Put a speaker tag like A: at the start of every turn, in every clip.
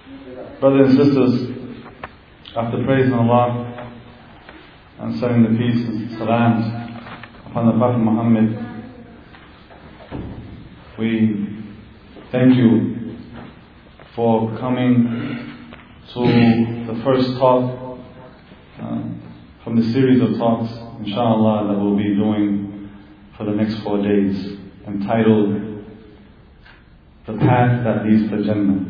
A: Brothers and sisters, after praising Allah and sending the peace and salams upon the Prophet Muhammad, we thank you for coming to the first talk from the series of talks, inshallah, that we'll be doing for the next 4 days, entitled The Path That Leads to Jannah.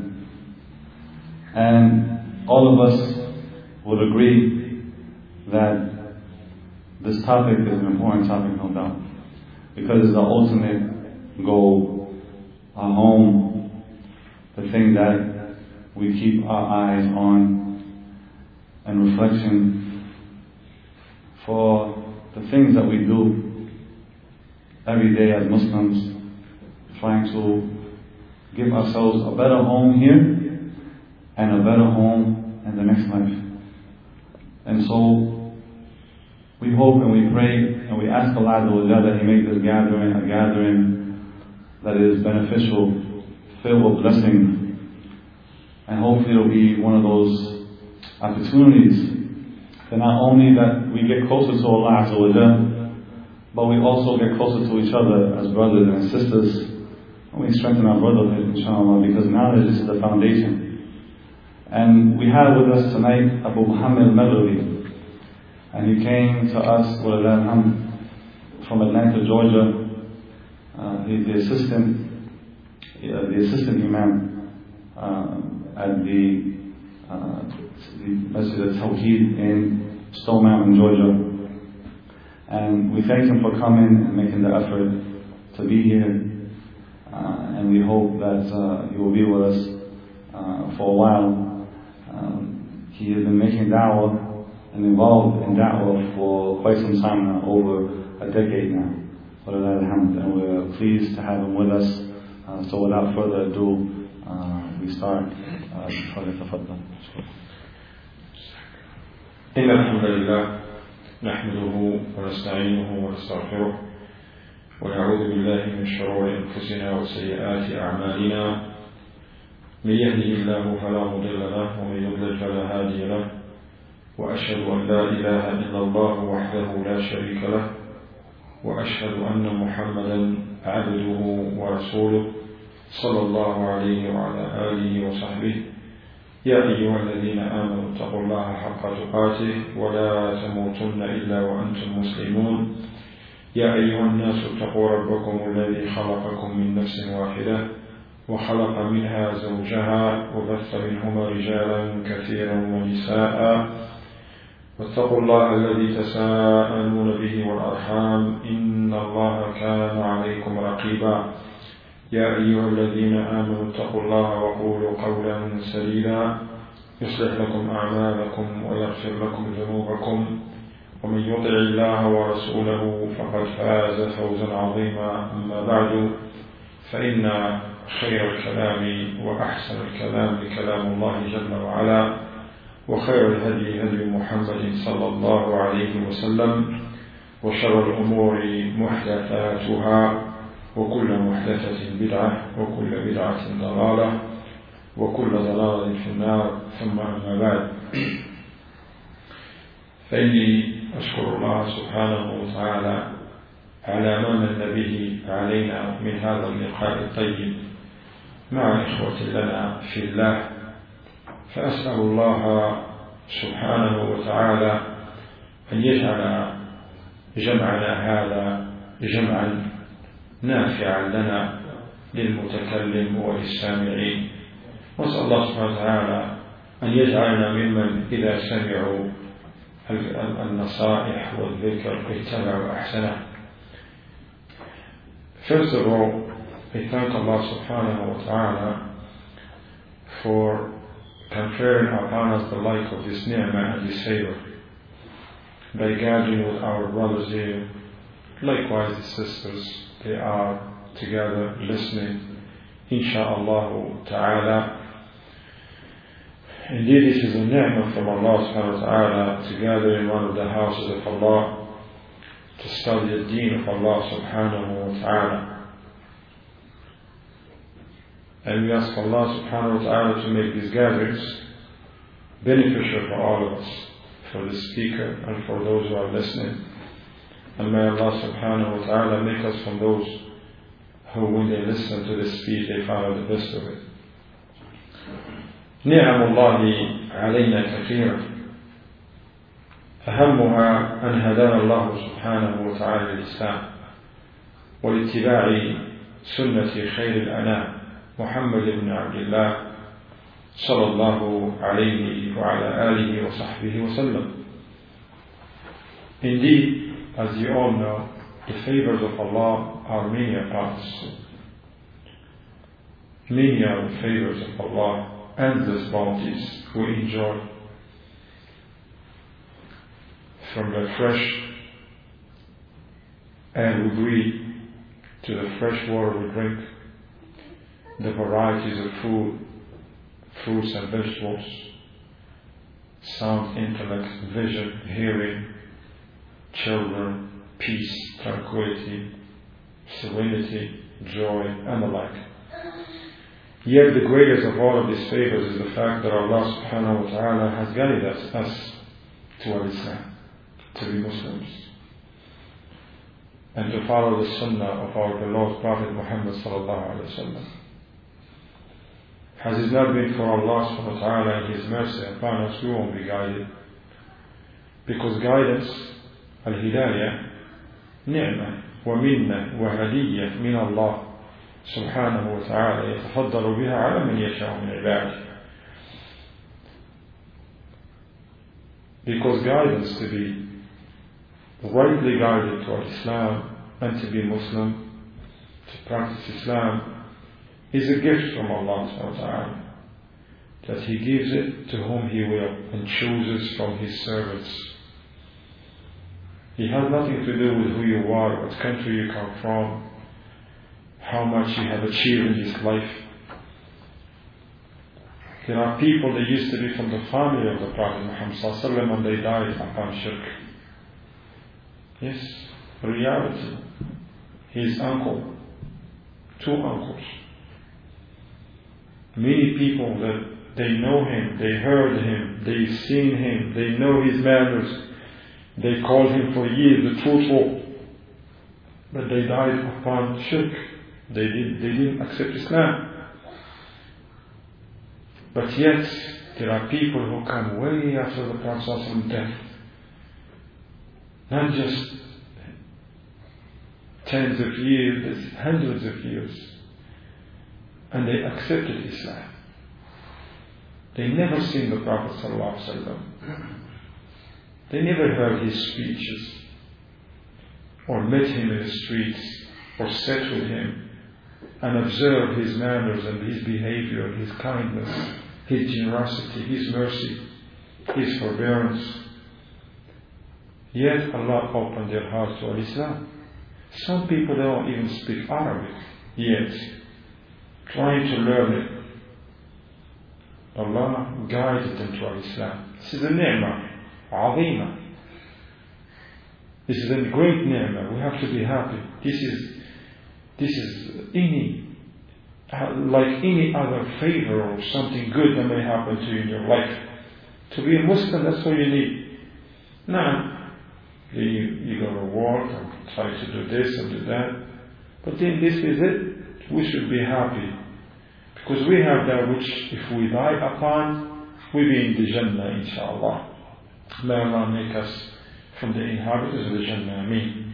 A: And all of us would agree that this topic is an important topic, no doubt, because it's the ultimate goal, our home, the thing that we keep our eyes on, and reflection for the things that we do every day as Muslims, trying to give ourselves a better home here and a better home in the next life. And so we hope and we pray and we ask Allah that He make this gathering a gathering that is beneficial, filled with blessing, and hopefully it will be one of those opportunities that not only that we get closer to Allah, but we also get closer to each other as brothers and sisters, and we strengthen our brotherhood, inshallah, because knowledge is the foundation. And we have with us tonight Abu Muhammad al-Maghribi, and he came to us from Atlanta, Georgia. He's the assistant imam at the Masjid al-Tawheed in Stone Mountain, Georgia. And we thank him for coming and making the effort to be here. And we hope that he will be with us for a while. He has been making da'wah and involved in da'wah for quite some time now, over a decade now. And we're pleased to have him with us. So without further ado, we start.
B: إن الحمد لله نحمده ونستعينه ونستغفره ونعوذ بالله من شرور أنفسنا وسيئات أعمالنا. من يهده الله فلا مضل له ومن يضلل فلا هادي له، وأشهد أن لا إله إلا الله وحده لا شريك له، وأشهد أن محمدا عبده ورسوله صلى الله عليه وعلى آله وصحبه. يا أيها الذين آمنوا اتقوا الله حق تقاته ولا تموتن إلا وأنتم مسلمون. يا أيها الناس اتقوا ربكم الذي خلقكم من نفس واحدة وخلق منها زوجها وبث منهما رجالا كثيرا ونساء، واتقوا الله الذي تساءلون به والأرحام إن الله كان عليكم رقيبا. يا أيها الذين آمنوا اتقوا الله وقولوا قولا سديدا يصلح لكم أعمالكم ويغفر لكم ذنوبكم، ومن يطع الله ورسوله فقد فاز فوزا عظيما. أما بعد، فإن خير الكلام وأحسن الكلام كلام الله جل وعلا، وخير الهدي هدي محمد صلى الله عليه وسلم، وشر الأمور محدثاتها، وكل محدثة بدعة، وكل بدعة ضلالة، وكل ضلالة في النار. ثم أما بعد، فإني أشكر الله سبحانه وتعالى على ما من به علينا من هذا اللقاء الطيب مع إخوة لنا في الله. فأسأل الله سبحانه وتعالى أن يجعل جمعنا هذا جمعا نافعا لنا للمتكلم وللسامعين، وأسأل الله سبحانه وتعالى أن يجعلنا ممن إذا سمعوا النصائح والذكر اتبعوا أحسنه. First of all, I thank Allah subhanahu wa ta'ala for conferring upon us the like of this ni'mah and this favor by gathering with our brothers here, likewise the sisters. They are together listening, insha'Allah ta'ala. Indeed, this is a ni'mah from Allah subhanahu wa ta'ala to gather in one of the houses of Allah to study the deen of Allah subhanahu wa ta'ala. And we ask Allah subhanahu wa ta'ala to make these gatherings beneficial for all of us, for the speaker and for those who are listening. And may Allah subhanahu wa ta'ala make us from those who, when they listen to this speech, they follow the best of it. نعم الله علينا كثيرة، أهمها أن هدانا الله سبحانه وتعالى للإسلام والاتباع سنة خير الأنام محمد بن عبد الله صلى الله عليه وعلى آله وصحبه وسلم. Indeed, as you all know, the favors of Allah are many upon us. Many are the favors of Allah, endless bounties we enjoy, from the fresh air we breathe to the fresh water we drink, the varieties of food, fruits and vegetables, sound intellect, vision, hearing, children, peace, tranquility, serenity, joy, and the like. Yet the greatest of all of these favors is the fact that Allah subhanahu wa ta'ala has guided us to Islam, to be Muslims, and to follow the sunnah of our beloved Prophet Muhammad sallallahu alayhi wa sallam. Has it not been for Allah subhanahu wa ta'ala and His mercy upon us, we won't be guided. Because guidance, al-hidayah, ni'mah wa minna wa hadiyya min Allah subhanahu wa ta'ala yatafaddalu biha ala man yasha'u min ibadihi. Because guidance, to be rightly guided toward Islam and to be Muslim, to practice Islam, is a gift from Allah subhanahu wa ta'ala, that He gives it to whom He will and chooses from His servants. It has nothing to do with who you are, what country you come from, how much you have achieved in this life. There are people that used to be from the family of the Prophet Muhammad sallallahu alaihi wasallam and they died upon shirk. Yes, reality. His uncle, two uncles. Many people that they know him, they heard him, they've seen him, they know his manners. They called him for years the truthful, but they died upon shirk. They didn't accept Islam. But yet, there are people who come way after the Prophet's death. Not just tens of years, but hundreds of years. And they accepted Islam. They never seen the Prophet ﷺ. They never heard his speeches, or met him in the streets, or sat with him, and observed his manners and his behavior, his kindness, his generosity, his mercy, his forbearance. Yet Allah opened their hearts to Islam. Some people don't even speak Arabic yet, trying to learn it. Allah guided them to Islam. This is a ni'mah, azima. This is a great ni'mah. We have to be happy. This is like any other favor or something good that may happen to you in your life. To be a Muslim, that's all you need. Now, you go to work and try to do this and do that. But then this is it. We should be happy. Because we have that which, if we die upon, we be in the Jannah, inshaAllah. May Allah make us from the inhabitants of the Jannah. Ameen.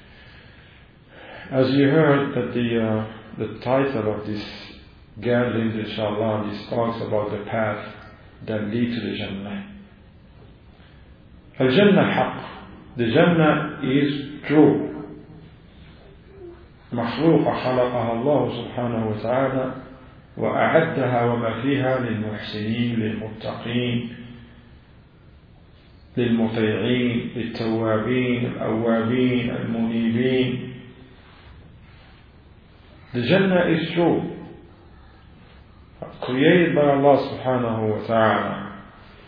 B: As you heard, that the title of this gathering, inshaAllah, this talks about the path that leads to the Jannah. Al-Jannah haqq. The Jannah is true. مخلوقة خلقها الله سبحانه وتعالى وأعدها وما فيها للمحسنين للمتقين للمطيعين للتوابين الأوابين المنيبين. The Jannah is true, created by Allah subhanahu wa ta'ala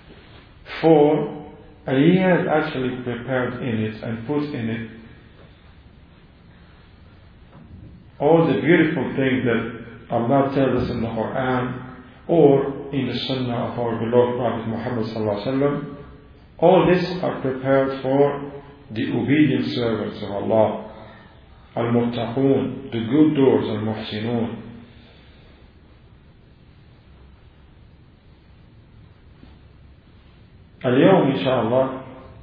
B: and He has actually prepared in it and put in it all the beautiful things that Allah tells us in the Quran or in the Sunnah of our beloved Prophet Muhammad sallallahu alaihi wasallam, all this are prepared for the obedient servants of Allah, al-muttaqun, the good doers, al-muhsinun. اليوم إن شاء الله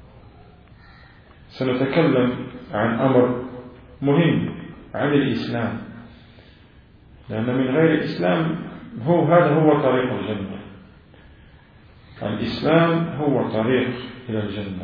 B: سنتكلم عن أمر مهم عن الإسلام، لأن من غير الإسلام هذا هو طريق الجنة. الإسلام هو طريق إلى الجنة.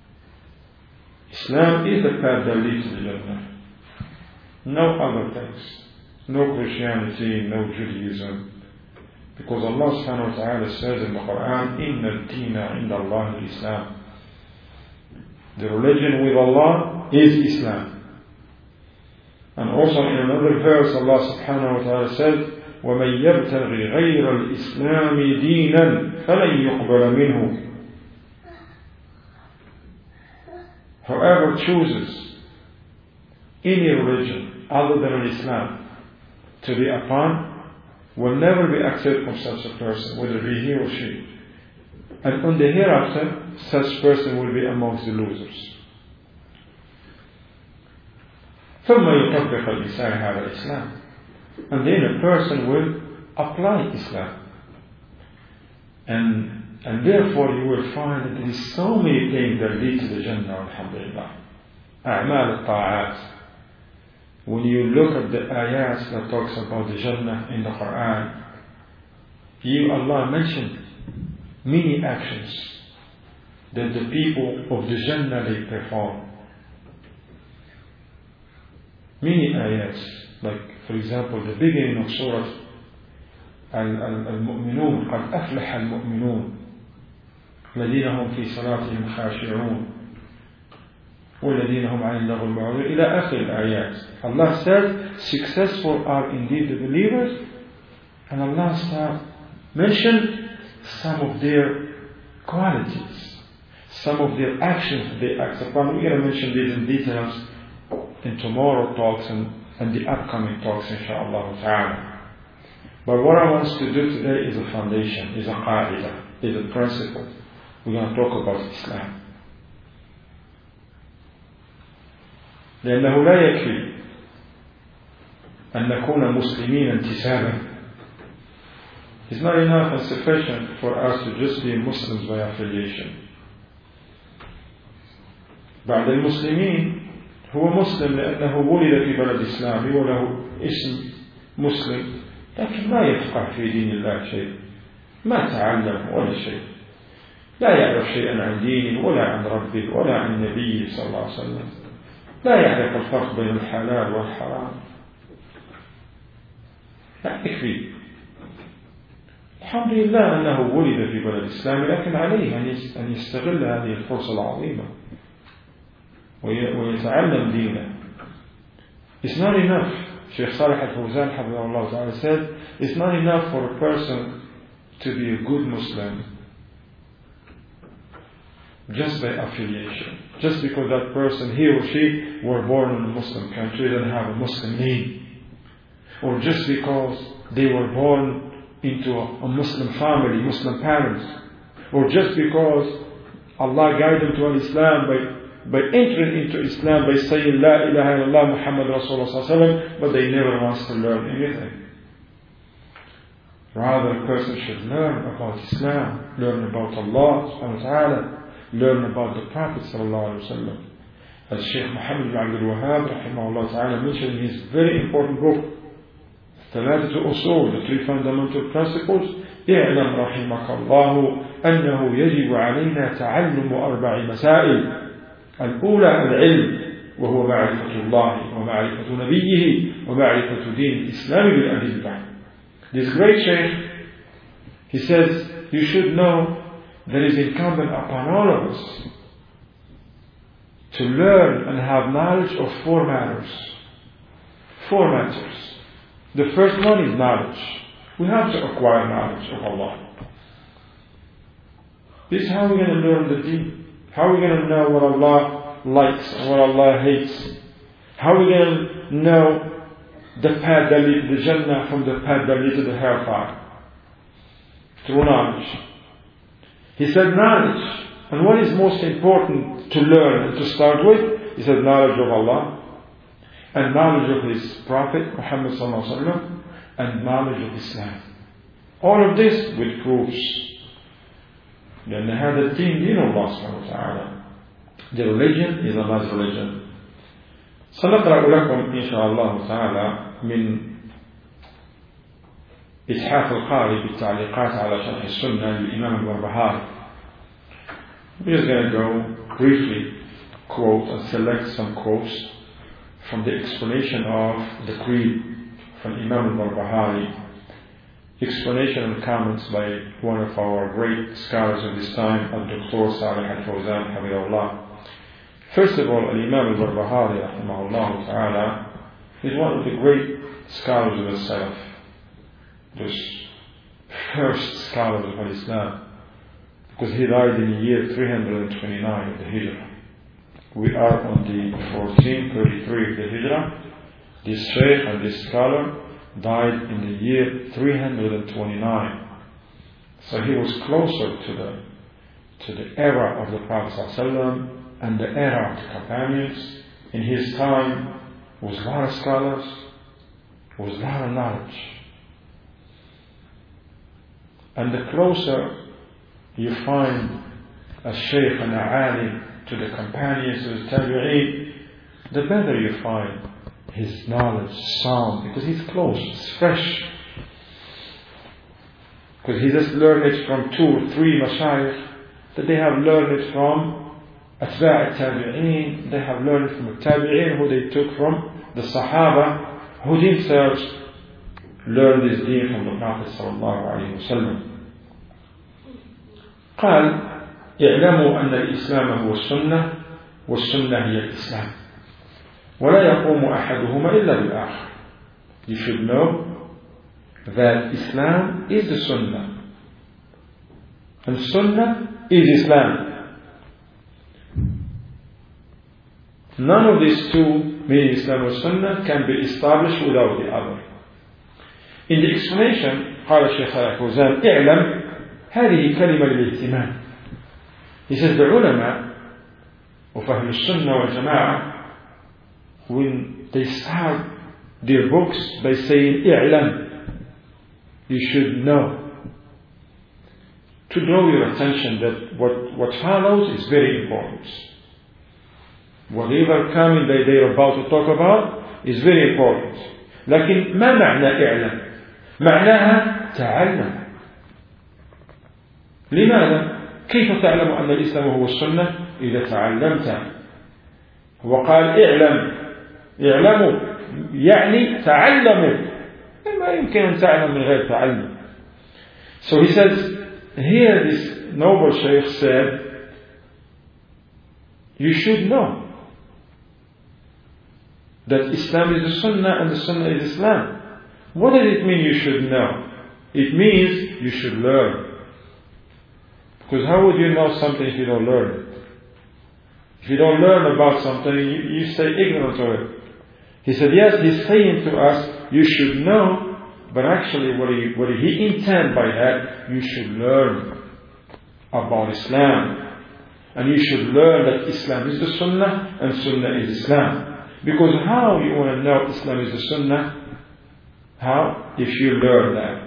B: Islam is the path that leads to the Jannah. No other things. No Christianity, no Judaism. Because Allah subhanahu wa ta'ala says in the Quran, إِنَّ الدِّينَ عِنْدَ اللَّهِ الْإِسْلَامِ. The religion with Allah is Islam. And also in another verse Allah subhanahu wa ta'ala says, وَمَنْ يَبْتَغِ غَيْرَ الْإِسْلَامِ دِينًا فَلَنْ يُقْبَلَ مِنْهُ. Whoever chooses any religion other than Islam to be upon will never be accepted from such a person, whether be he or she. And on the hereafter, such person will be amongst the losers. ثم يطبق الإنسان هذا الإسلام. And then a person will apply Islam. And therefore you will find that there is so many things that lead to the Jannah, alhamdulillah. أعمال الطاعات. When you look at the ayats that talks about the Jannah in the Quran, Allah mentioned many actions that the people of the Jannah they perform. Many ayats, like for example the beginning of Surah Al-Mu'minun, قد أفلح المؤمنون الذين هم في صلاتهم خاشعون والذين هم عن اللغو معرضون إلى آخر الآيات. Allah says successful are indeed the believers, and Allah mentioned some of their qualities, some of their actions they act upon. We're going to mention these in details in tomorrow talks and the upcoming talks inshaAllah ta'ala. But what I want us to do today is a foundation, is a qaida, is a principle. We're going to talk about Islam. لأنه لا يكفي أن نكون مسلمين انتسابا. It's not enough and sufficient for us to just be Muslims by affiliation. بعد المسلمين هو مسلم لأنه ولد في بلد إسلامي وله اسم مسلم، لكن ما يفقه في دين الله شيء، ما تعلم ولا شيء، لا يعرف شيئا عن دينه ولا عن ربه ولا عن نبيه صلى الله عليه وسلم، لا يعرف الفرق بين الحلال والحرام. لا يكفي. الحمد لله أنه ولد في بلد الإسلام، لكن عليه أن يستغل هذه الفرصة العظيمة ويتعلم دينه. It's not enough. Sheikh Salih al-Fawzan حفظه الله said, it's not enough for a person to be a good Muslim just by affiliation. Just because that person, he or she, were born in a Muslim country, and have a Muslim name. Or just because they were born into a Muslim family, Muslim parents. Or just because Allah guided them to Islam by entering into Islam by saying La ilaha illallah Muhammad Rasulullah sallallahu alaihi wasallam, but they never wants to learn anything. Rather, a person should learn about Islam, learn about Allah subhanahu wa ta'ala, learn about the Prophet sallallahu alaihi wasallam. As Sheikh Muhammad ibn Abdul Wahhab rahimahullah ta'ala mentioned in his very important book, ثلاثة أصول, the three fundamental principles, اعلم رحمك الله أنه يجب علينا تعلم 4 مسائل. الأولى العلم، وهو معرفة الله ومعرفة نبيه ومعرفة دين الإسلام بالأدلة. This great Shaykh, he says, you should know that it is incumbent upon all of us to learn and have knowledge of 4 matters. 4 matters. The first one is knowledge. We have to acquire knowledge of Allah. This is how we're going to learn the deen. How are we going to know what Allah likes and what Allah hates? How are we going to know the path that leads to the Jannah from the path that leads to the hellfire? Through knowledge. He said knowledge. And what is most important to learn and to start with? He said knowledge of Allah, and knowledge of His Prophet Muhammad sallallahu alaihi wasallam, and knowledge of Islam. All of this with proofs. لأن هذا الدين دين الله سبحانه وتعالى. The religion is Allah's religion. سنقرأ لكم إن شاء الله تعالى من إتحاف القارئ بالتعليقات على شرح السنة للإمام البربهاري. We're just going to go briefly quote and select some quotes from the explanation of the creed from Imam al-Barbahari, explanation and comments by one of our great scholars of this time, Dr. Salih al-Fawzan, Habibullah. First of all, Imam al-Barbahari, rahimahullah ta'ala, is one of the great scholars of the Salaf, the first scholars of Islam, because he died in the year 329 of the Hijrah. We are on the 1433 of the Hijrah. This Shaykh and this scholar died in the year 329. So he was closer to the era of the Prophet ﷺ and the era of the companions. In his time was a lot of scholars, was a lot of knowledge. And the closer you find a Shaykh and a alim to the companions of the Tabi'een, the better you find his knowledge sound, because he's close, it's fresh. Because he just learned it from 2 or 3 mashayikh that they have learned it from Atba' Tabi'een, they have learned it from the Tabi'een who they took from the Sahaba who themselves learned this deen from the Prophet sallallahu alayhi wa sallam. قال اعلموا أن الإسلام هو السنة والسنة هي الإسلام ولا يقوم أحدهما إلا بالآخر. You should know that Islam is the Sunnah and Sunnah is Islam. None of these two, meaning Islam or Sunnah, can be established without the other. In the explanation قال الشيخ الفوزان اعلم هذه كلمة للاهتمام. He says the ulama of Ahl Sunnah wal Jama'ah, when they start their books by saying i'lam, you should know, to draw your attention that what follows is very important. Whatever coming that they are about to talk about is very important. لكن ما معنى اعلم؟ معناها تعلم. لماذا؟ كيف تعلم أن الإسلام هو السنة إذا تعلمت؟ هو قال اعلموا يعني تعلموا. ما يمكن أن تعلم من غير تعلم. So he says, here this noble Shaykh said, you should know that Islam is the Sunnah and the Sunnah is Islam. What does it mean you should know? It means you should learn. Because how would you know something if you don't learn it? If you don't learn about something, you stay ignorant of it. He said, yes, he's saying to us, you should know, but actually what he intend by that, you should learn about Islam. And you should learn that Islam is the Sunnah and Sunnah is Islam. Because how you want to know Islam is the Sunnah? How? If you learn that.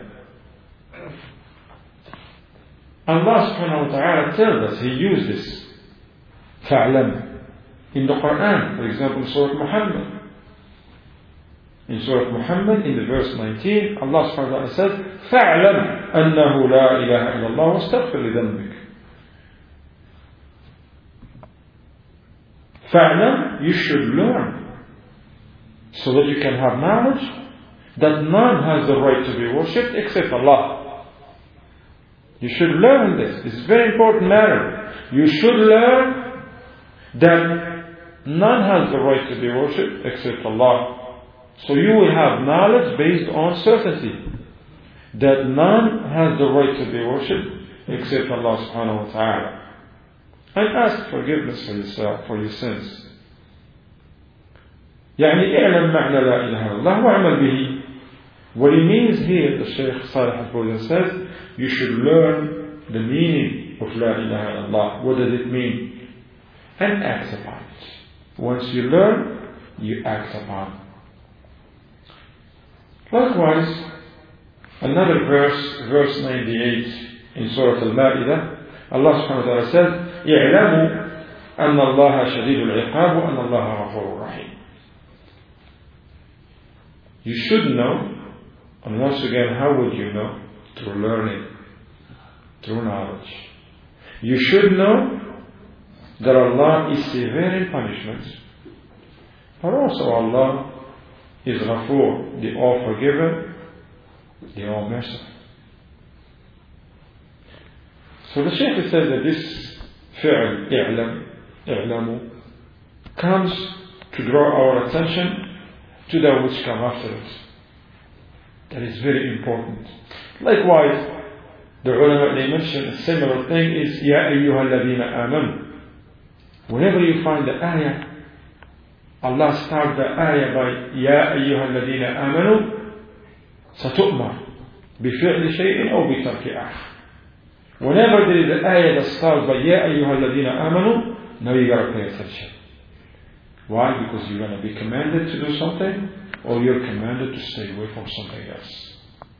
B: Allah subhanahu wa ta'ala tells us, He used this فَعْلَمْ in the Quran, for example in Surah Muhammad. In Surah Muhammad, in the verse 19, Allah subhanahu wa ta'ala says فَعْلَمْ أَنَّهُ لَا إِلَهَ إِلَّا اللَّهُ وَاسْتَغْفِرْ لِذَنْبِكَ. فَعْلَمْ, you should learn so that you can have knowledge that none has the right to be worshipped except Allah. You should learn this. This is a very important matter. You should learn that none has the right to be worshipped except Allah. So you will have knowledge based on certainty that none has the right to be worshipped except Allah subhanahu wa ta'ala. And ask forgiveness for yourself, for your sins. يعني اعلم معنى لا إله إلا الله واعمل به. What it means here, the Shaykh Salih al-Fawzan says, you should learn the meaning of La ilaha illallah. What does it mean? And act upon it. Once you learn, you act upon it. Likewise, another verse 98 in Surah Al-Ma'idah, Allah subhanahu wa ta'ala says, اعلموا أن الله شديد العقاب وأن الله غفور رحيم. You should know, and once again, how would you know? Through learning, through knowledge. You should know that Allah is severe in punishment, but also Allah is Ghafoor, the all-forgiven, the all-merciful. So the Shaykh says that this fi'l, i'lamu, comes to draw our attention to that which come after it. That is very important. Likewise, the ulama, they mention a similar thing is Ya ayyuha alladhina amanu. Whenever you find the ayah, Allah starts the ayah by Ya ayyuha alladhina amanu, satu'mar bifi'li shay'in aw bitarki akhar. Whenever there is an ayah that starts by Ya ayyuha alladhina amanu, now you gotta pay attention. Why? Because you're going to be commanded to do something, or you're commanded to stay away from something else.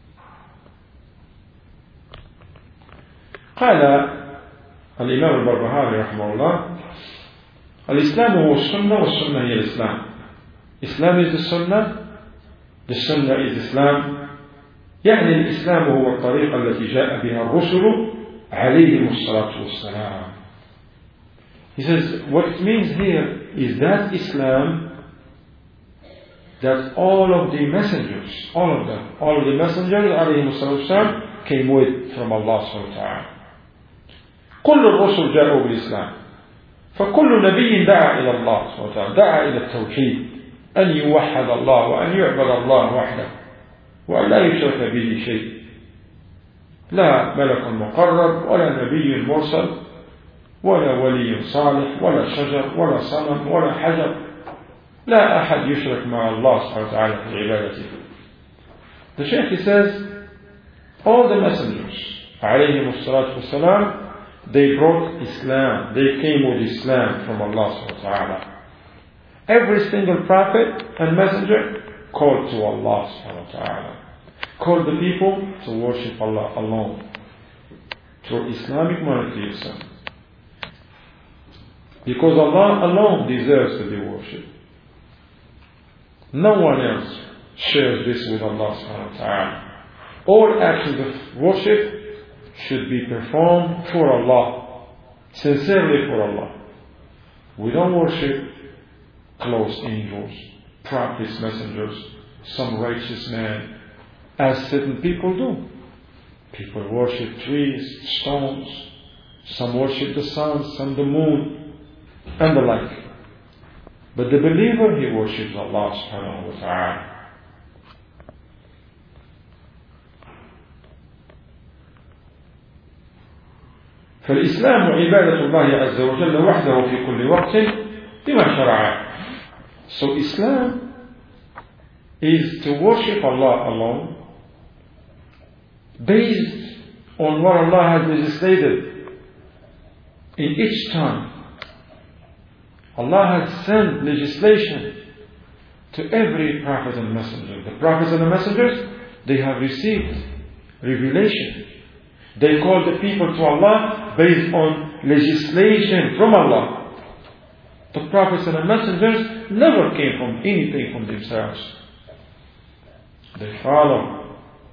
B: قال الإمام البربهاري رحمه الله الإسلام هو السنة والسنة هي الإسلام. Islam is the Sunnah is Islam. يعني الإسلام هو الطريقة التي جاء بها الرسل عليهم الصلاة والسلام. He says, what it means here is that Islam, that all of the messengers, all of the messengers عليهم الصلاة والسلام came with from Allah subhanahu wa ta'ala. كل الرسل جاءوا بالإسلام. فكل نبي دعا إلى الله سبحانه وتعالى، دعا إلى التوحيد، أن يوحد الله وأن يعبد الله وحده وأن لا يشرك به شيء. لا ملك مقرب ولا نبي مرسل ولا ولي صالح ولا شجر ولا صنم ولا حجر، لا أحد يشرك مع الله سبحانه وتعالى في عبادته. The Shaykh says, all the messengers عليهم الصلاة والسلام, they brought Islam, they came with Islam from Allah subhanahu wa ta'ala. Every single prophet and messenger called to Allah subhanahu wa ta'ala, called the people to worship Allah alone through Islamic monotheism, because Allah alone deserves to be worshipped. No one else shares this with Allah subhanahu wa ta'ala. All actions of worship should be performed for Allah, sincerely for Allah. We don't worship close angels, prophets, messengers, some righteous man, as certain people do. People worship trees, stones, some worship the sun, some the moon, and the like. But the believer, he worships Allah subhanahu wa ta'ala. فالإسلام عبادة الله عز وجل وحده في كل وقت بما شرعه. So Islam is to worship Allah alone, based on what Allah has legislated in each time. Allah has sent legislation to every prophet and messenger. The prophets and the messengers, they have received revelation. They call the people to Allah based on legislation from Allah. The prophets and the messengers never came from anything from themselves. They follow,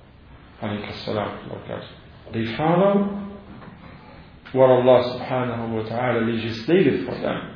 B: they follow what Allah subhanahu wa ta'ala legislated for them.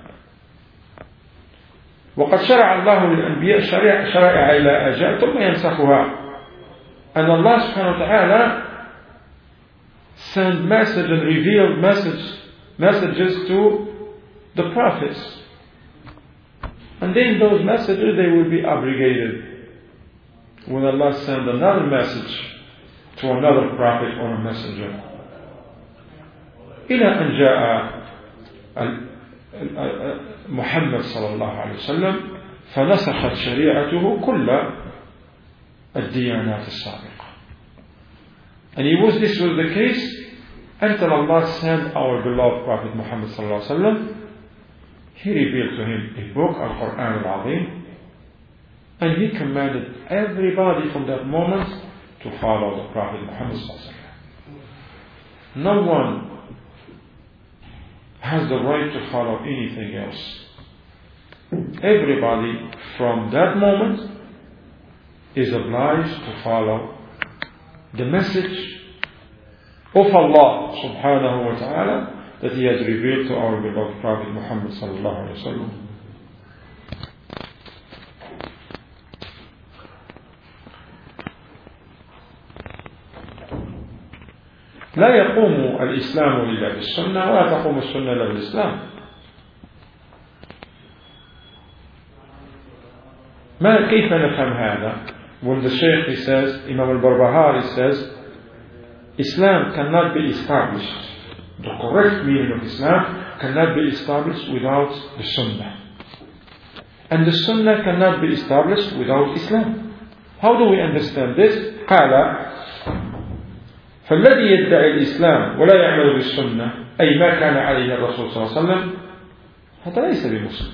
B: وقد شرع الله للأنبياء شرائع إلى أجل ثم ينسخها. And Allah subhanahu wa ta'ala sent message and revealed messages to the prophets, and then those messages, they will be abrogated when Allah sends another message to another prophet or a messenger. إلى أن جاء محمد صلى الله عليه وسلم فنسخت شريعته كل الديانات السابقة. And this was the case until Allah sent our beloved Prophet Muhammad sallallahu alaihi wasallam. He revealed to him a book, Al-Quran Al-Azim, and he commanded everybody from that moment to follow the Prophet Muhammad sallallahu alaihi wasallam. No one has the right to follow anything else. Everybody from that moment is obliged to follow the message of Allah subhanahu wa ta'ala that He has revealed to our beloved Prophet Muhammad sallallahu alayhi wa sallam. لا يقوم الإسلام إلا بالسنة ولا تقوم السنة إلا بالإسلام. كيف نفهم هذا? When the Shaykh, he says, Imam al-Barbahari says, Islam cannot be established. The correct meaning of Islam cannot be established without the Sunnah. And the Sunnah cannot be established without Islam. How do we understand this? قال فالذي يدعي الإسلام ولا يعمل بالسنة أي ما كان عليه الرسول صلى الله عليه وسلم هذا ليس بمسلم.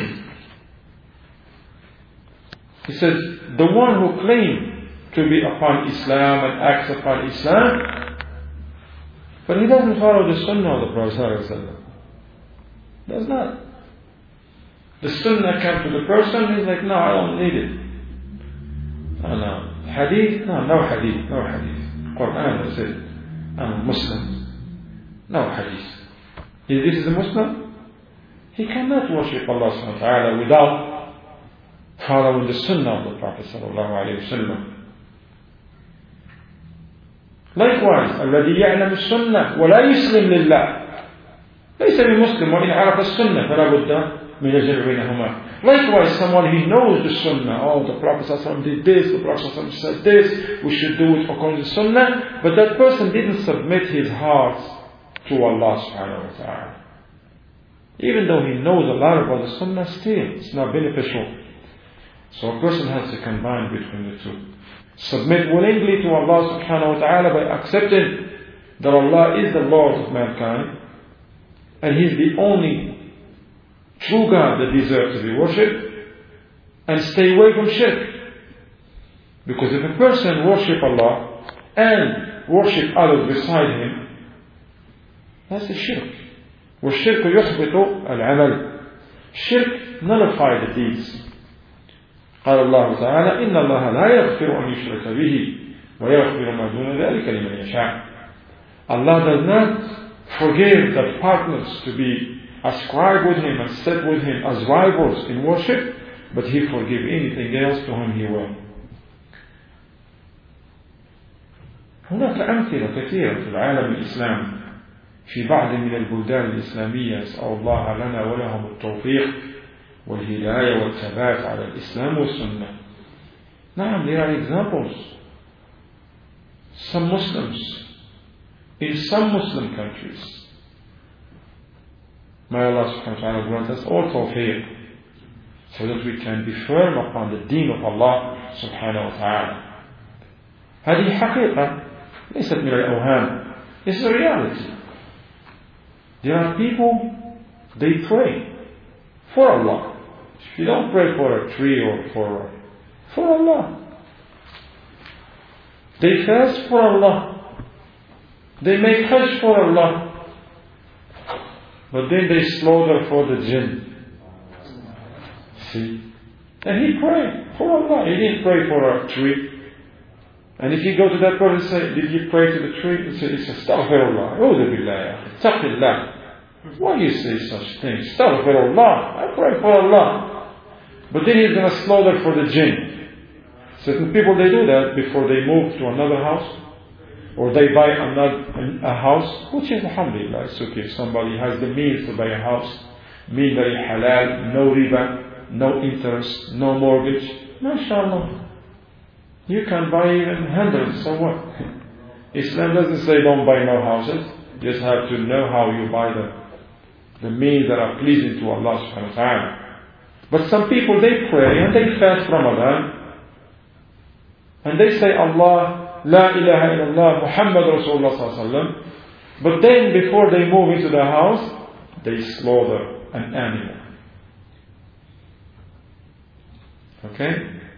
B: He says, the one who claims to be upon Islam and acts upon Islam, but he doesn't follow the Sunnah of the Prophet ﷺ. Does not. The Sunnah comes to the person, he's like, no, I don't need it. No. Hadith? No Hadith. No Hadith. Quran, that's it. I'm a Muslim. No Hadith. If this is a Muslim, he cannot worship Allah subhanahu wa ta'ala without following the Sunnah of the Prophet sallallahu alayhi wa sallam. Likewise, الذي يعلم السنة ولا يسلم لله ليس بمسلم وإن عرف السنة فلا بد من الجمع بينهما. Likewise, someone who knows the Sunnah, oh, the Prophet sallallahu alayhi wa sallam did this, the Prophet sallallahu alayhi wa sallam said this, we should do it according to the Sunnah, but that person didn't submit his heart to Allah subhanahu wa ta'ala. Even though he knows a lot about the Sunnah, still it's not beneficial. So a person has to combine between the two. Submit willingly to Allah subhanahu wa ta'ala by accepting that Allah is the Lord of mankind and He is the only true God that deserves to be worshipped, and stay away from shirk. Because if a person worships Allah and worships others beside Him, that's a shirk. والشرك يحبط العمل. Shirk nullifies the deeds. قال الله تعالى إن الله لا يغفر أن يشرك به ويغفر ما دون ذلك لمن يشاء. Allah does not forgive the partners to be ascribed with Him and set with Him as rivals in worship, but He forgives anything else to whom He will. هناك أمثلة كثيرة في العالم الإسلامي في بعض من البلدان الإسلامية. أسأل الله لنا ولهم التوفيق والهداية والثبات على الإسلام والسنة. نعم, there are examples. Some Muslims in some Muslim countries. May Allah subhanahu wa ta'ala grant us all tawfiq so that we can be firm upon the deen of Allah subhanahu wa ta'ala. هذه حقيقة ليست من الأوهام. It's a reality. There are people, they pray for Allah. If you don't pray for a tree or for Allah. They fast for Allah. They make hajj for Allah. But then they slaughter for the jinn. See? And he prayed for Allah. He didn't pray for a tree. And if you go to that person and say, did you pray to the tree? He says, Astaghfirullah. A'udhu billah. Taqillah. Why do you say such things? Astaghfirullah. I pray for Allah. But then he's going to slaughter for the jinn. Certain people, they do that before they move to another house. Or they buy a house, which is alhamdulillah, it's okay. If somebody has the means to buy a house, mean very halal, no riba, no interest, no mortgage, mashallah. You can buy even hundreds, so what? Islam doesn't say don't buy no houses. You just have to know how you buy them. The means that are pleasing to Allah subhanahu wa ta'ala. But some people, they pray and they fast Ramadan and they say Allah, La ilaha illallah, Muhammad Rasulullah sallallahu alaihi wasallam. But then before they move into the house, they slaughter an animal. Okay?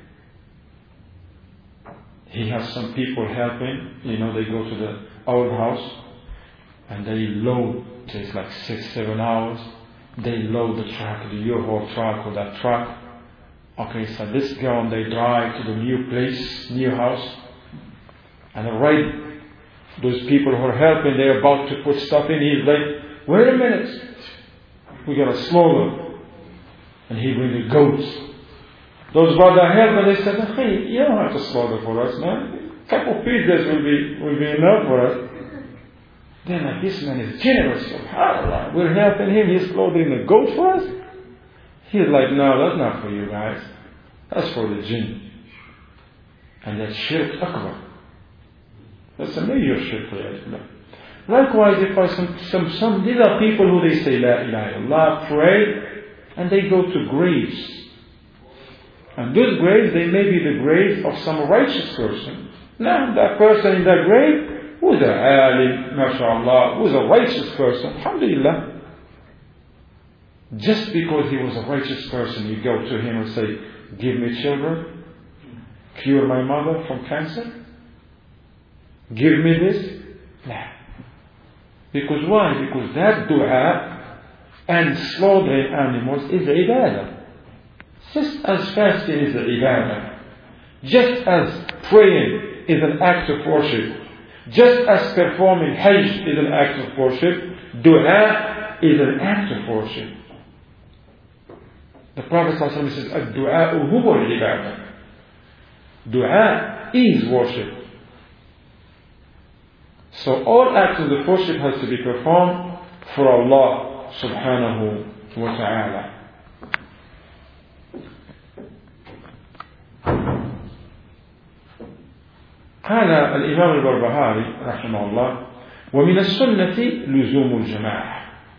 B: He has some people helping. They go to the old house and they load. It takes like 6-7 hours. They load the truck, the U-Haul truck or that truck. Okay, so this girl, they drive to the new place, new house, and right, those people who are helping, they're about to put stuff in. He's like, wait a minute, we got to slaughter. And he brings the goats. Those brothers help, and they said, hey, you don't have to slaughter for us, man. A couple of pieces will be enough for us. Then like, this man is generous, subhanAllah. We're helping him, he's slaughtering a goat for us. He's like, no, that's not for you guys. That's for the jinn. And that's shirk akbar. That's a major shirk for Islam. Likewise, if I some these are people who they say La ilaha illallah, pray, and they go to graves. And those graves, they may be the graves of some righteous person. Now, that person in that grave, who's a alim, mashallah, who's a righteous person, alhamdulillah. Just because he was a righteous person, you go to him and say, give me children, cure my mother from cancer, give me this. No. Because why? Because that dua and slaughtering animals is ibadah. Just as fasting is an ibadah, just as praying is an act of worship, just as performing hajj is an act of worship, dua is an act of worship. The Prophet ﷺ says, "Ad-du'a huwa al-ibadah." Dua is worship. So all acts of the worship has to be performed for Allah subhanahu wa ta'ala. قال الإمام البربهاري رحمه الله ومن السنة لزوم الجماعة.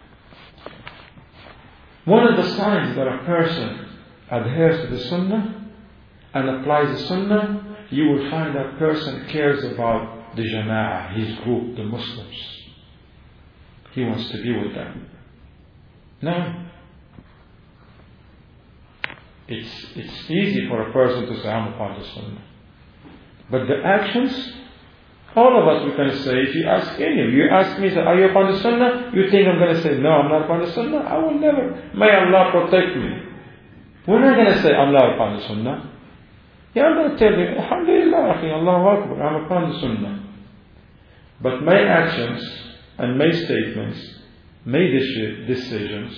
B: One of the signs that a person adheres to the sunnah and applies the sunnah, you will find that person cares about the jama'ah, his group, the Muslims. He wants to be with them. No. It's easy for a person to say, I'm upon the sunnah. But the actions, all of us we can say, if you ask any, you ask me, are you upon the sunnah? You think I'm going to say, no, I'm not upon the sunnah? I will never. May Allah protect me. We're not going to say, I'm not upon the sunnah. Yeah, I'm going to tell you, alhamdulillah, Allahu Akbar, I'm upon the sunnah. But my actions and my statements, my decisions,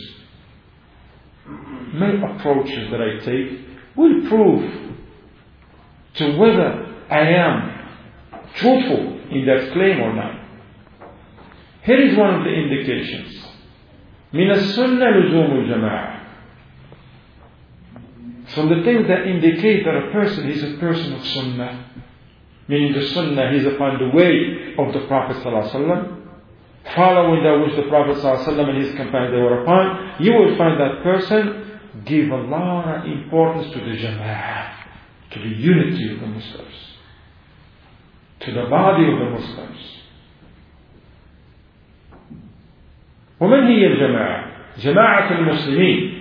B: my approaches that I take will prove to whether I am truthful in that claim or not. Here is one of the indications. من السنة لزوم الجماعة. From the things that indicate that a person is a person of sunnah, meaning the sunnah, he is upon the way of the Prophet ﷺ, following that which the Prophet ﷺ and his companions they were upon, you will find that person give a lot of importance to the jama'ah, to the unity of the Muslims, to the body of the Muslims. ومن هي الجماعة؟ جماعة المسلمين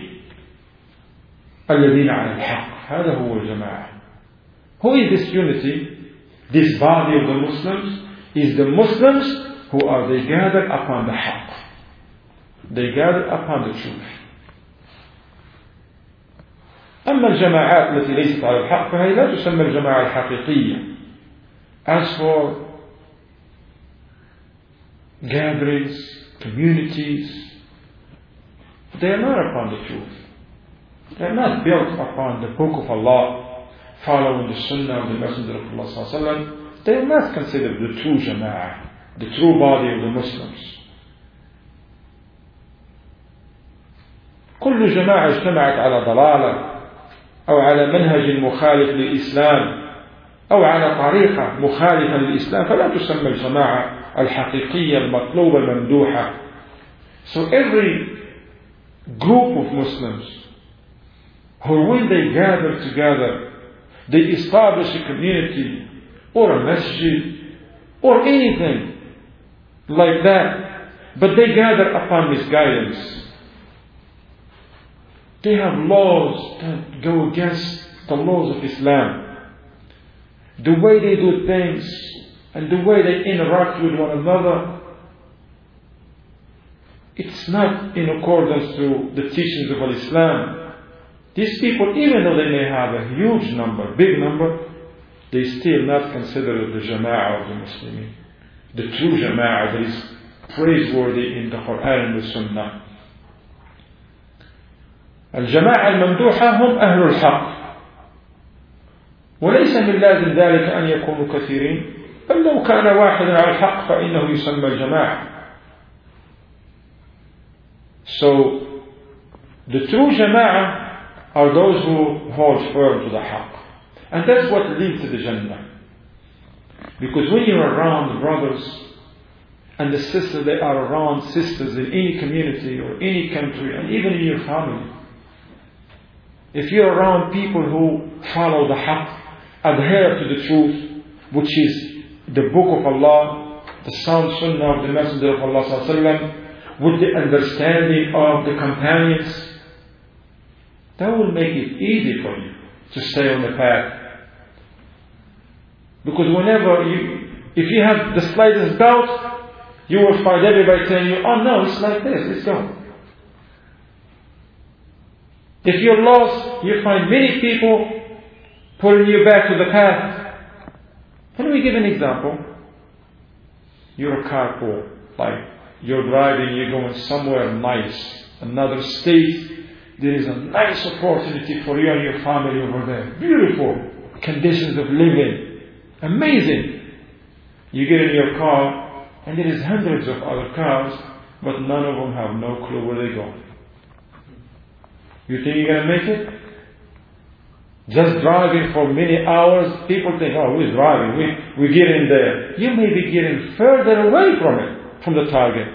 B: الذين على الحق. هذا هو الجماعة. Who is this unity? This body of the Muslims is the Muslims who are they gathered upon the haqq. They gathered upon the truth. أما الجماعات التي ليست على الحق فهي لا تسمى الجماعة الحقيقية. As for gatherings, communities, they are not upon the truth. They are not built upon the book of Allah, following the sunnah of the Messenger of Allah sallallahu alaihi wasallam. They are not considered the true jama'ah, the true body of the Muslims. كل جماعة اجتمعت على ضلالة أو على منهج مخالف للإسلام أو على طريقة مخالفة للإسلام فلا تسمى الجماعة الحقيقية المطلوبة الممدوحة. So every group of Muslims or when they gather together, they establish a community or a masjid or anything like that, but they gather upon misguidance. They have laws that go against the laws of Islam. The way they do things and the way they interact with one another, it's not in accordance to the teachings of Islam. These people, even though they may have a huge number, big number, they still not considered the Jama'ah of the Muslimin, the true Jama'ah that is praiseworthy in the Quran and the Sunnah. الجماعة الممدوحة هم أهل الحق، وليس من لازم ذلك أن يكونوا كثيرين، بل لو كان واحد على الحق فإنه يسمى الجماعة. So the true Jama'ah are those who hold firm to the haqq. And that's what leads to the Jannah. Because when you're around the brothers and the sisters, they are around sisters in any community or any country and even in your family. If you're around people who follow the haqq, adhere to the truth, which is the book of Allah, the sound sunnah of the Messenger of Allah sallallahu alaihi wasallam, with the understanding of the companions, that will make it easy for you to stay on the path. Because if you have the slightest doubt, you will find everybody telling you, oh no, it's like this, let's go. If you're lost, you find many people pulling you back to the path. Let me give an example. You're a carpool, like you're driving, you're going somewhere nice, another state. There is a nice opportunity for you and your family over there. Beautiful conditions of living. Amazing. You get in your car and there is hundreds of other cars, but none of them have no clue where they go. You think you're going to make it? Just driving for many hours, people think, oh, who's driving? We get in there. You may be getting further away from it, from the target.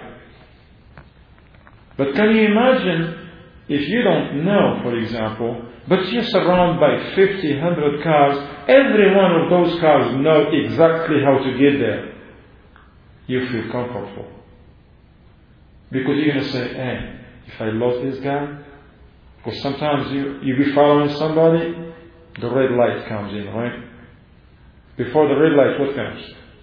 B: But can you imagine if you don't know, for example, but you're surrounded by 50, 100 cars, every one of those cars know exactly how to get there. You feel comfortable. Because you're going to say, hey, if I lost this guy, because sometimes you be following somebody, the red light comes in, right? Before the red light, what comes?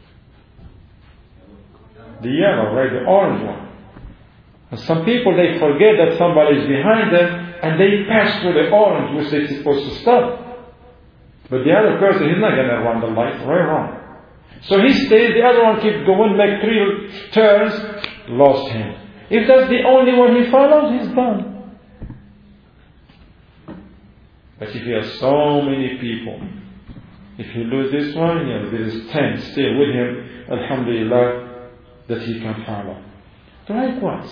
B: The yellow, right? The orange one. And some people, they forget that somebody is behind them and they pass through the orange, which they're supposed to stop. But the other person, he's not going to run the light, right? Wrong. So he stays, the other one keeps going, make 3 turns, lost him. If that's the only one he follows, he's done. But if he has so many people, if he loses this one, there is 10 still with him, alhamdulillah, that he can follow. Likewise,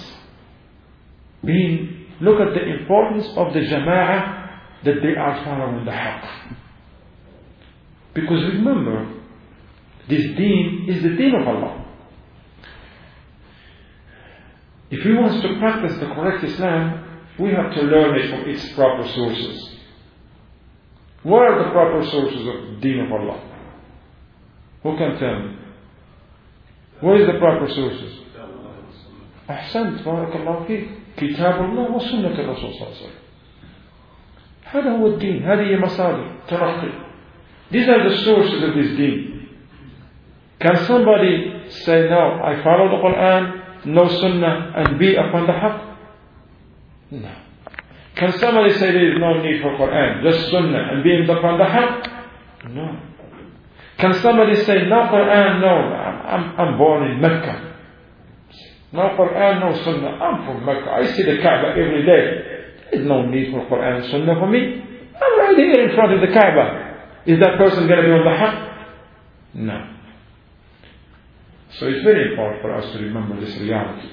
B: look at the importance of the Jama'ah, that they are following the haqq. Because remember, this deen is the deen of Allah. If we want to practice the correct Islam, we have to learn it from its proper sources. What are the proper sources of the deen of Allah? Who can tell me? What is the proper sources? أحسنت بارك الله فيك كتاب الله وسنة الرسول صلى الله عليه وسلم. هذا هو الدين. هذه مصادر تلقي. These are the sources of this deen. Can somebody say, no, I follow the Quran, no Sunnah, and be upon the haqq? No. Can somebody say there is no need for Quran, just Sunnah, and be upon the haqq? No. Can somebody say, no Quran, no, I'm born in Mecca. No Quran, no Sunnah. I'm from Mecca. I see the Kaaba every day. There's no need for Quran and Sunnah for me. I'm right here in front of the Kaaba. Is that person going to be on the haqq? No. So it's very important for us to remember this reality.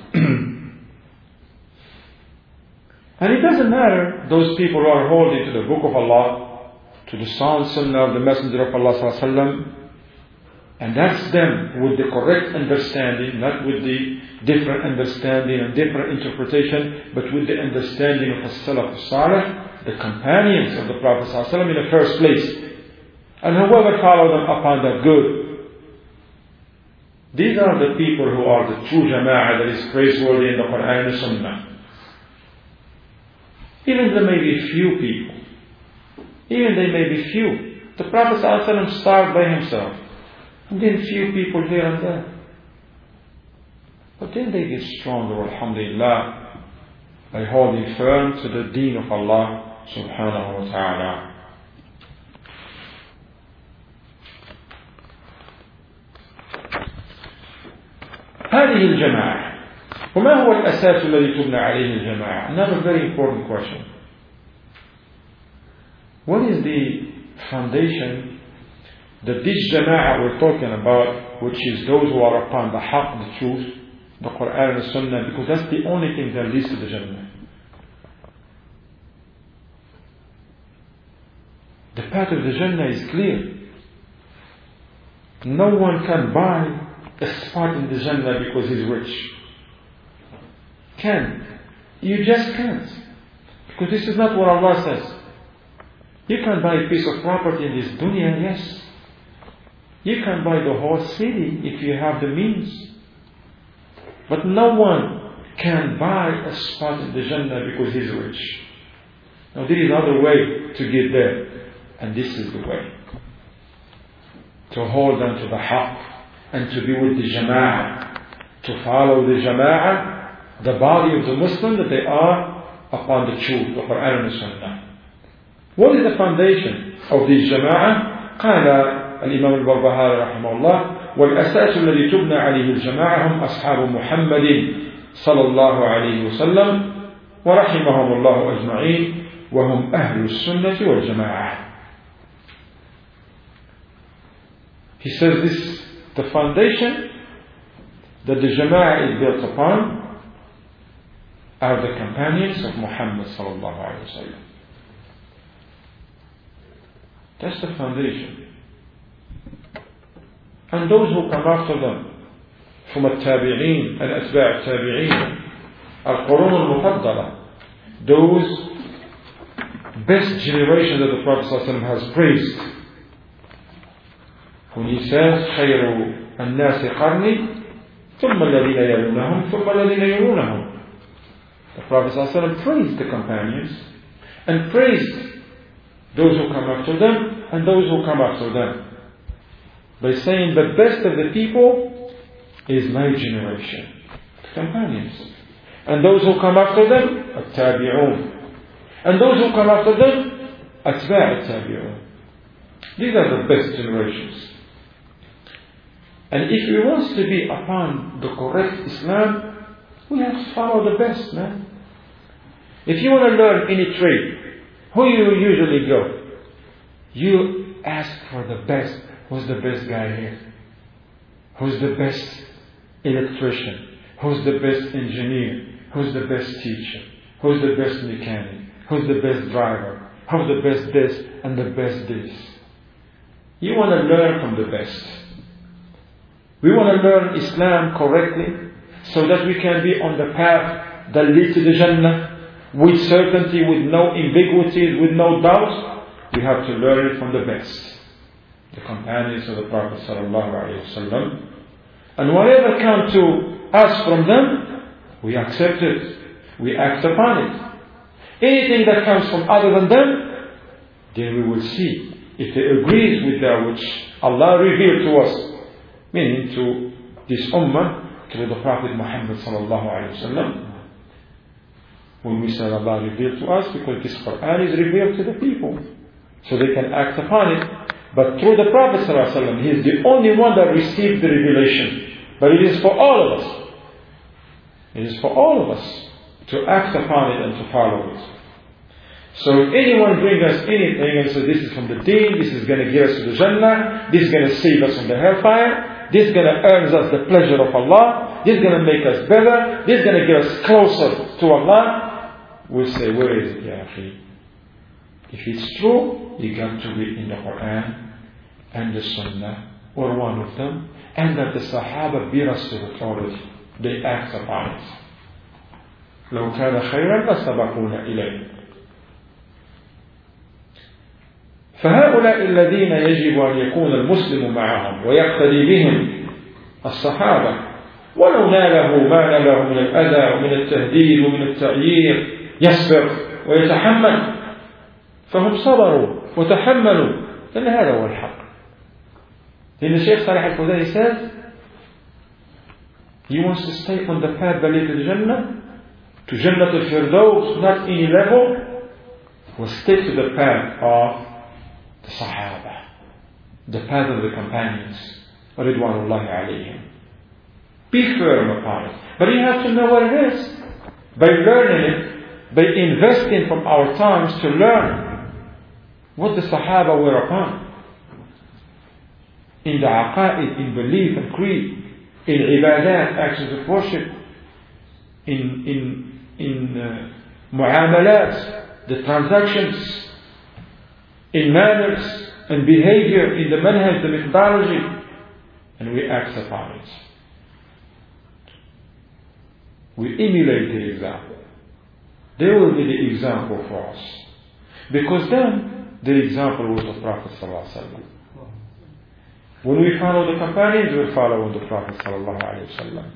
B: And it doesn't matter those people who are holding to the book of Allah, to the sound sunnah of the Messenger of Allah sallallahu alaihi wasallam, and that's them with the correct understanding, not with the different understanding and different interpretation, but with the understanding of as-salaf as-salih. the companions of the Prophet ﷺ in the first place. And whoever followed them upon that good. These are the people who are the true jama'ah that is praiseworthy in the Quran and the Sunnah. Even there may be few people. Even they may be few. The Prophet ﷺ started by himself. And then few people here and there. But then they get stronger, alhamdulillah, by holding firm to the deen of Allah subhanahu wa ta'ala. هذه الجماعة وما هو الأساس الذي تبنى عليه الجماعة? Another very important question. What is the foundation that this jama'ah we're talking about, which is those who are upon the haqq, the truth, the Quran and the Sunnah, because that's the only thing that leads to the Jannah. The path of the Jannah is clear. No one can buy a spot in the Jannah because he's rich. Can. You just can't. Because this is not what Allah says. You can buy a piece of property in this dunya, yes. You can buy the whole city if you have the means. But no one can buy a spot in the Jannah because he's rich. Now there is another way to get there. And this is the way. To hold on to the haqq and to be with the jama'ah. To follow the jama'ah, the body of the Muslim, that they are upon the truth, the Quran and the Sunnah. What is the foundation of this jama'ah? قال الإمام البربهاري رحمه الله والأساس الذي تبنى عليه الجماعة هم أصحاب محمد صلى الله عليه وسلم ورحمهم الله أجمعين وهم أهل السنة والجماعة. He says this, the foundation that the jama'ah is built upon are the companions of Muhammad صلى الله عليه وسلم. That's the foundation. And those who come after them from التابعين and أتباع التابعين القرون المفضلة, those best generation that the Prophet ﷺ has praised. When he says خير الناس قرني ثم الذين يلونهم ثم الذين يلونهم, the Prophet ﷺ praised the companions and praised those who come after them and those who come after them, by saying the best of the people is my generation, the companions, and those who come after them, التابعون, and those who come after them, أتباع التابعون. These are the best generations. And if we want to be upon the correct Islam, we have to follow the best, man. If you want to learn any trade, who you usually go? You ask for the best. Who's the best guy here? Who's the best electrician? Who's the best engineer? Who's the best teacher? Who's the best mechanic? Who's the best driver? Who's the best this and the best this? You want to learn from the best. We want to learn Islam correctly so that we can be on the path that leads to the Jannah with certainty, with no ambiguities, with no doubts. We have to learn it from the best, the companions of the Prophet ﷺ. And whatever comes to us from them, we accept it. We act upon it. Anything that comes from other than them, then we will see if it agrees with that which Allah revealed to us, meaning to this ummah, to the Prophet Muhammad ﷺ. When we say Allah revealed to us, because this Quran is revealed to the people, so they can act upon it. But through the Prophet ﷺ, he is the only one that received the revelation. But it is for all of us. It is for all of us to act upon it and to follow it. So if anyone brings us anything and says this is from the deen, this is going to get us to the Jannah, this is going to save us from the hellfire, this is going to earn us the pleasure of Allah, this is going to make us better, this is going to get us closer to Allah, we'll say, where is it, Ya Akhi? If it's true, you got to read in the Quran and the Sunnah, or one of them, and that the Sahaba bear us to authority. They act upon it. لو كان خيرا لسبقونا إليه. فهؤلاء الذين يجب أن يكون المسلم معهم ويقتدي بهم الصحابة، ولو ناله ما ناله من الأذى ومن التهديد ومن التعيير يصبر ويتحمل، فهم صبروا وتحملوا، لأن هذا هو الحق. لأن الشيخ صالح الفوزاني says he wants to stay on the path that leads to Jannah, to Jannah al-Firdaus, not any level, will stick to the path of the Sahaba, the path of the companions, Ridwanullahi alayhim. Be firm upon it. But you have to know what it is. By learning it, by investing from our times to learn what the Sahaba were upon. In the aqa'id, in belief and creed, in ibadat, actions of worship, in mu'amalat, the transactions, in manners and behavior, in the manhaj, the methodology, and we act upon it. We emulate the example. They will be the example for us. Because then, the example was the Prophet ﷺ. When we follow the companions, we follow the Prophet ﷺ.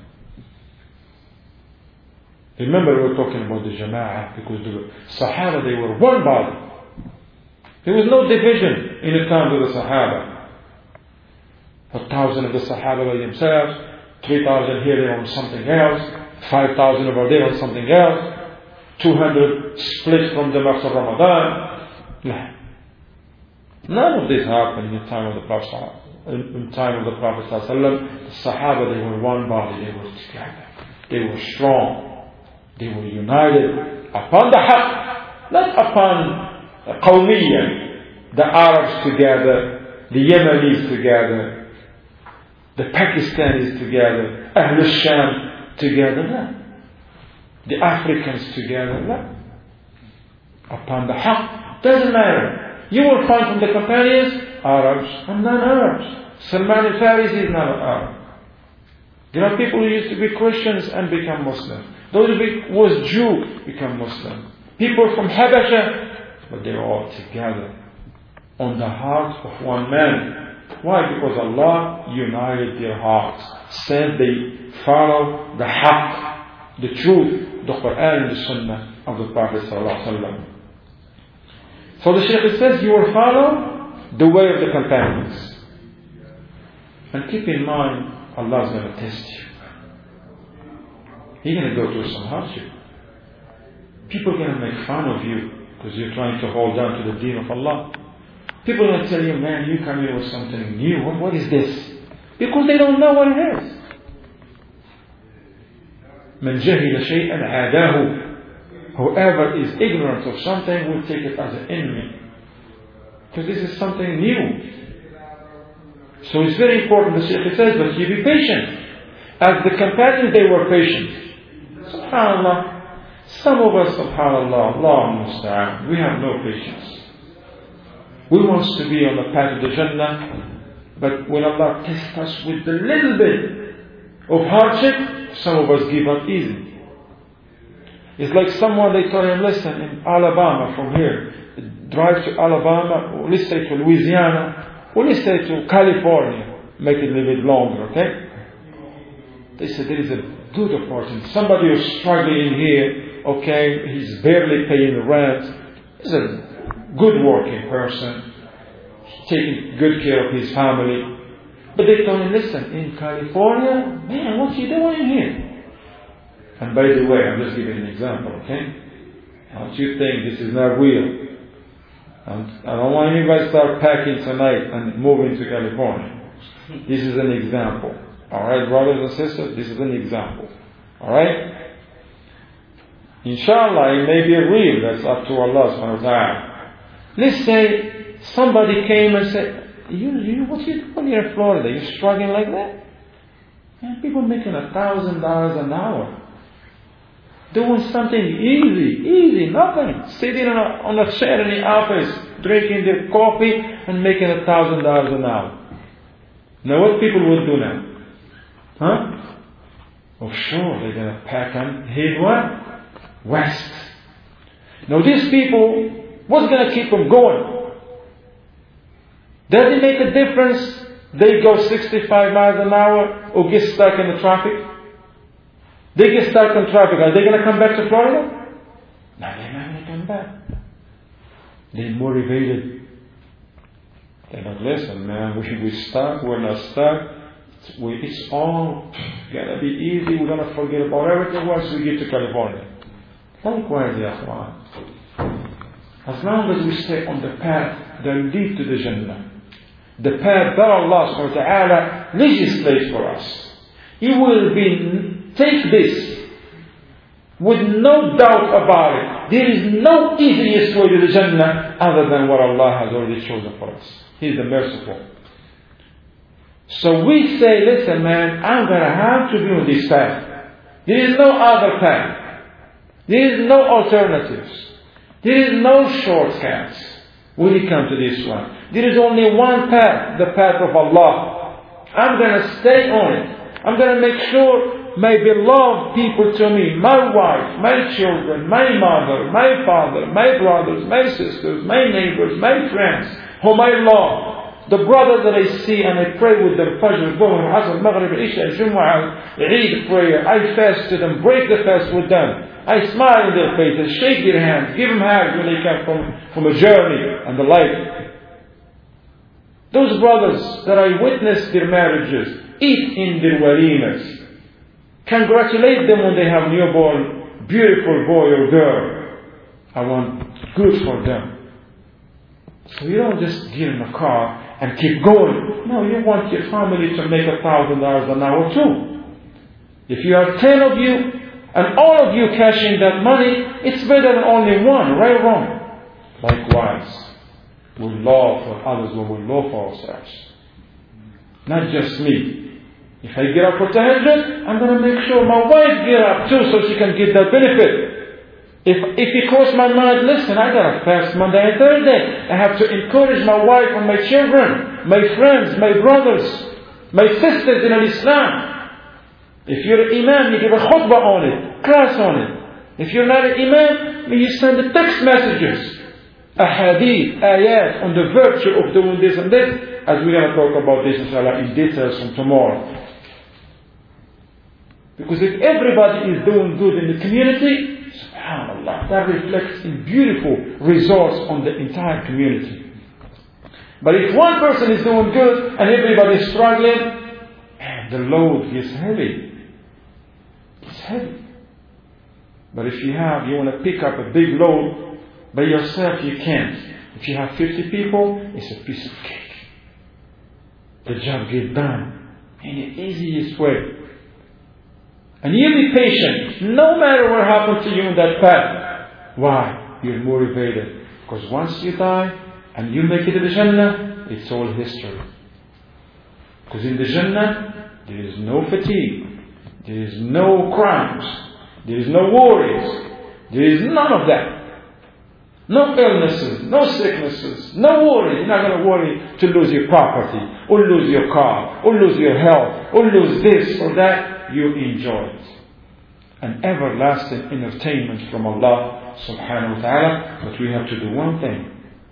B: Remember, we were talking about the Jama'ah, because the Sahaba, they were one body. There was no division in the times of the Sahaba. 1,000 of the Sahaba by themselves, 3,000 here, they on something else, 5,000 over there on something else, 200 split from the month of Ramadan. No. None of this happened in the time of the Prophet. In the time of the Prophet ﷺ, the Sahaba, they were one body, they were together. They were strong. They were united upon the haqq, not upon qawmiyya, the Arabs together, the Yemenis together, the Pakistanis together, Ahl al-Sham together, no. The Africans together, no. Upon the haqq, doesn't matter. You will find from the companions, Arabs and non-Arabs. Salman al-Farisi is not an Arab. There are people who used to be Christians and become Muslim. Those who was Jew become Muslim. People from Habasha, but they are all together on the heart of one man. Why? Because Allah united their hearts. Said they follow the haqq, the truth, the Quran and the Sunnah of the Prophet ﷺ. So the Shaykh says, you will follow the way of the companions. And keep in mind, Allah is going to test you. You're going to go through some hardship. People are going to make fun of you because you're trying to hold on to the deen of Allah. People are going to tell you, man, you come here with something new. What is this? Because they don't know what it is. من جهل شيئا عاداه. Whoever is ignorant of something will take it as an enemy. Because this is something new. So it's very important, the Shaykh says, but you be patient. As the companions, they were patient. SubhanAllah. Some of us, SubhanAllah, Allah musta'an, we have no patience. We want to be on the path of the Jannah, but when Allah tests us with a little bit of hardship, some of us give up easy. It's like someone, they told him, listen, in Alabama from here, drive to Alabama, or let's say to Louisiana, or let's say to California, make it a little bit longer, okay? They said there is a good opportunity. Somebody who's struggling here, okay, he's barely paying the rent, he's a good working person, taking good care of his family. But they told him, listen, in California, man, what are you doing here? And by the way, I'm just giving an example, okay? Don't you think this is not real? I don't want anybody to start packing tonight and moving to California. This is an example. Alright, brothers and sisters, this is an example. Alright? Inshallah, it may be real, that's up to Allah subhanahu wa ta'ala. Let's say somebody came and said, what are you doing here in Florida? You're struggling like that? Man, people making $1,000 an hour. Doing something easy, nothing. Sitting on a chair in the office, drinking their coffee and making $1,000 an hour. Now what people will do now? Huh? Oh sure, they're going to pack and head what? West. Now these people, what's going to keep them going? Does it make a difference they go 65 miles an hour or get stuck in the traffic? They get stuck in traffic. Are they going to come back to Florida? No, they're not going to come back. They're motivated. They're like, listen, man, we're stuck. We're not stuck. It's all going to be easy. We're going to forget about everything once we get to California. Likewise, ya Akhwan. As long as we stay on the path that leads to the Jannah, the path that Allah subhanahu wa ta'ala legislates for us, He will take this with no doubt about it. There is no easiest way to the Jannah other than what Allah has already chosen for us. He is the merciful. So we say, listen man, I'm going to have to be on this path. There is no other path. There is no alternatives. There is no shortcuts when it comes to this one. There is only one path, the path of Allah. I'm going to stay on it. I'm going to make sure my beloved people to me, my wife, my children, my mother, my father, my brothers, my sisters, my neighbors, my friends, whom I love, the brothers that I see and I pray with them, Fajr, Dhuhr, Asr, Maghrib, Isha, Jumu'ah, Eid prayer, I fast to them, break the fast with them. I smile in their faces, shake their hands, give them hugs when they come from a journey and the like. Those brothers that I witnessed their marriages, eat in their walimas, congratulate them when they have newborn, beautiful boy or girl. I want good for them. So you don't just get in a car and keep going. No, you want your family to make $1,000 an hour too. If you have 10 of you, and all of you cashing that money, it's better than only one, right or wrong? Likewise, we law for others when we law for ourselves. Not just me. If I get up for tahajjud, I'm going to make sure my wife get up too so she can get that benefit. If it cross my mind, listen, I got to fast Monday and Thursday. I have to encourage my wife and my children, my friends, my brothers, my sisters in Islam. If you're an imam, you give a khutbah on it, class on it. If you're not an imam, you send the text messages, ahadith, ayat on the virtue of doing this and this, as we're going to talk about this inshallah in details from tomorrow. Because if everybody is doing good in the community, subhanAllah, that reflects in beautiful results on the entire community. But if one person is doing good and everybody is struggling, man, the load gets heavy. It's heavy. But if you want to pick up a big load by yourself, you can't. If you have 50 people, it's a piece of cake. The job gets done in the easiest way. And you be patient, no matter what happens to you in that path. Why? You're motivated. Because once you die and you make it to the Jannah, it's all history. Because in the Jannah, there is no fatigue. There is no crimes. There is no worries. There is none of that. No illnesses, no sicknesses, no worries. You're not going to worry to lose your property, or lose your car, or lose your health, or lose this or that. You enjoy it. An everlasting entertainment from Allah subhanahu wa ta'ala. But we have to do one thing.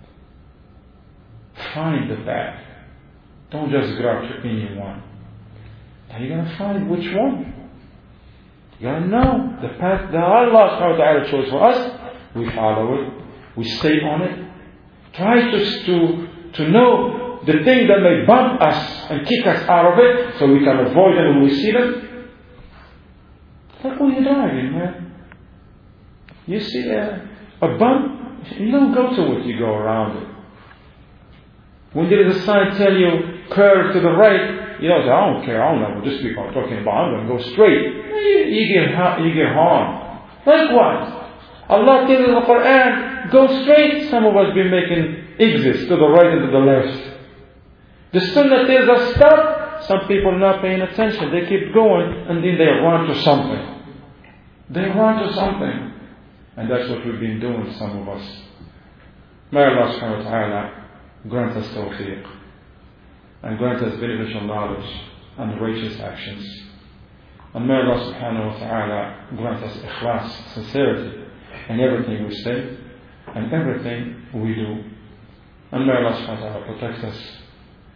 B: Find the path. Don't just grab to anyone. Now you're going to find which one. You got to know the path that Allah subhanahu wa ta'ala chose for us. We follow it. We stay on it. Try to know the thing that may bump us and kick us out of it so we can avoid them when we see them. Like when you're driving, man. You see a bump, you don't go to it, you go around it. When there is a sign telling you curve to the right, you don't say, I don't care, I don't know what this people are talking about, I'm going to go straight. You get harmed. Likewise, Allah tells in the Quran, go straight. Some of us been making exits to the right and to the left. The Sunnah tells us stop. Some people are not paying attention. They keep going and then they run to something. They run to something. And that's what we've been doing, some of us. May Allah subhanahu wa ta'ala grant us tawfiq and grant us beneficial knowledge and righteous actions. And may Allah subhanahu wa ta'ala grant us ikhlas, sincerity in everything we say and everything we do. And may Allah subhanahu wa ta'ala protect us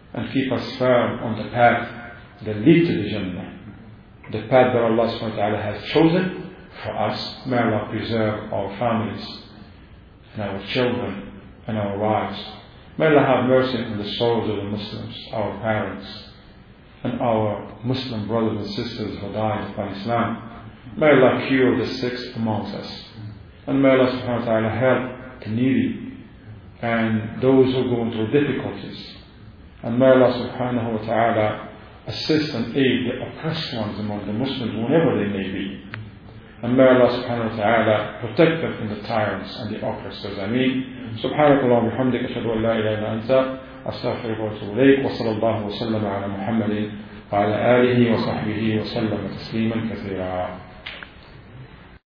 B: and keep us firm on the path that leads to the Jannah, the path that Allah subhanahu wa ta'ala has chosen for us. May Allah preserve our families and our children and our wives. May Allah have mercy on the souls of the Muslims, our parents, and our Muslim brothers and sisters who died upon Islam. May Allah cure the sick amongst us. And may Allah subhanahu wa ta'ala help the needy and those who go through difficulties. And may Allah subhanahu wa ta'ala assist and aid the oppressed ones among the Muslims, whenever they may be. And may Allah subhanahu wa ta'ala protect them from the tyrants and the oppressors. Ameen. سبحانك اللهم وبحمدك أشهد أن لا إله إلا أنت أستغفرك وأتوب إليك وصلى الله وسلم على محمد وعلى آله وصحبه وسلم تسليما كثيرا.